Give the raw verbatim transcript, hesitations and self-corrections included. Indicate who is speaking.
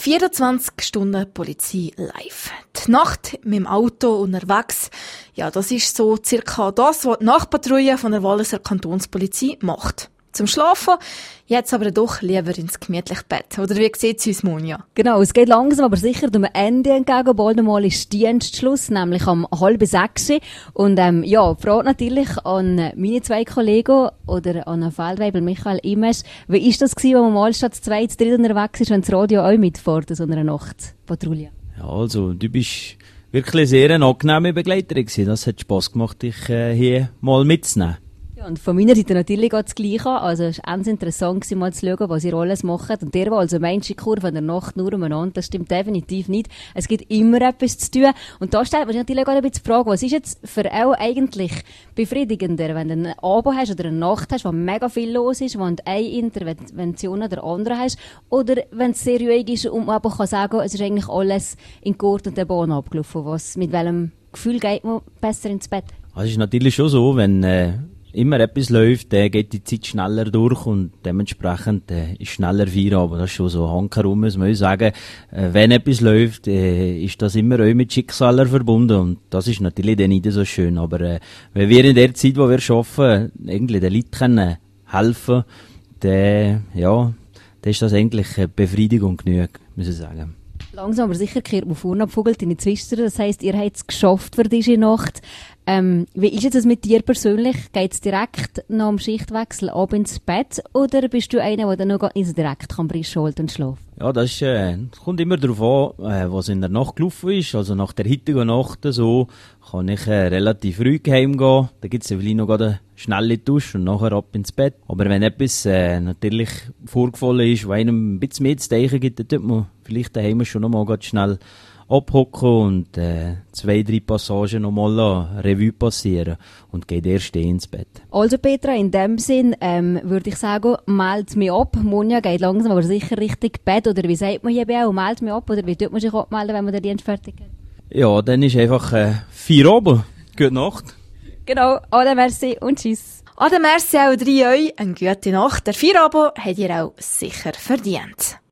Speaker 1: vierundzwanzig Stunden Polizei live. Die Nacht mit dem Auto unterwegs, ja, das ist so circa das, was die Nachtpatrouille von der Walliser Kantonspolizei macht. Zum Schlafen, jetzt aber doch lieber ins gemütliche Bett. Oder wie sieht es uns, Monja?
Speaker 2: Genau, es geht langsam, aber sicher dem Ende entgegen. Bald einmal ist Dienstschluss, nämlich am halb sechs. Und ähm, ja, Frage natürlich an meine zwei Kollegen oder an Feldwebel Michael Imes. Wie ist das gewesen, wenn man mal statt zwei, drei unterwegs ist, wenn das Radio auch mitfährt in so einer Nachtpatrouille?
Speaker 3: Ja, also du bist wirklich sehr eine angenehme Begleiterin gewesen. Das hat Spass gemacht, dich äh, hier mal mitzunehmen.
Speaker 2: Und von meiner Seite natürlich auch das Gleiche. Also, es war ganz interessant, mal zu schauen, was ihr alles macht. Und der, der also meint, Kurve in der Nacht nur umeinander, das stimmt definitiv nicht. Es gibt immer etwas zu tun. Und da stellt man sich natürlich auch ein bisschen die Frage, was ist jetzt für auch eigentlich befriedigender, wenn du einen Abend hast oder eine Nacht hast, wo mega viel los ist, wo du eine Intervention oder andere hast, oder wenn es sehr ruhig ist und man aber kann sagen, es ist eigentlich alles in Gurt und der Bahn abgelaufen. Was, mit welchem Gefühl geht man besser ins Bett?
Speaker 3: Also, es ist natürlich schon so, wenn, äh immer etwas läuft, dann geht die Zeit schneller durch und dementsprechend äh, ist schneller Feierabend. Das ist schon so handherum, muss man sagen. Äh, wenn etwas läuft, äh, ist das immer auch mit Schicksaler verbunden und das ist natürlich dann nicht so schön. Aber äh, wenn wir in der Zeit, wo wir arbeiten, irgendwie den Leuten können helfen, dann, ja, dann ist das eigentlich eine Befriedigung genug, muss ich sagen.
Speaker 2: Langsam aber sicher kehrt man vorne abvogelt in die Zwister. Das heisst, ihr habt es geschafft für diese Nacht. Ähm, wie ist jetzt das mit dir persönlich? Geht es direkt nach dem Schichtwechsel ab ins Bett? Oder bist du einer, der dann noch nicht so direkt kann Brisch holt und schlafen?
Speaker 3: Ja, das ist, äh, kommt immer darauf an, äh, was in der Nacht gelaufen ist. Also nach der heutigen Nacht so kann ich äh, relativ ruhig heimgehen. Da gibt es ja vielleicht noch eine schnelle Dusche und nachher ab ins Bett. Aber wenn etwas äh, natürlich vorgefallen ist, wo einem ein bisschen mehr zu denken gibt, dann tut man vielleicht daheim schon noch mal ganz schnell abhocken und äh, zwei, drei Passagen nochmal Revue passieren und geht erst ins Bett.
Speaker 2: Also Petra, in dem Sinn ähm, würde ich sagen, meld mich ab. Monja geht langsam, aber sicher Richtung Bett. Oder wie sagt man hier bei auch, meld mich ab? Oder wie tut man sich abmelden, wenn man den Dienst fertig hat?
Speaker 3: Ja, dann ist einfach äh, Feierabend. Gute Nacht.
Speaker 2: Genau, alle merci und tschüss.
Speaker 1: Ade merci auch drei euch, eine gute Nacht. Der Feierabend habt ihr auch sicher verdient.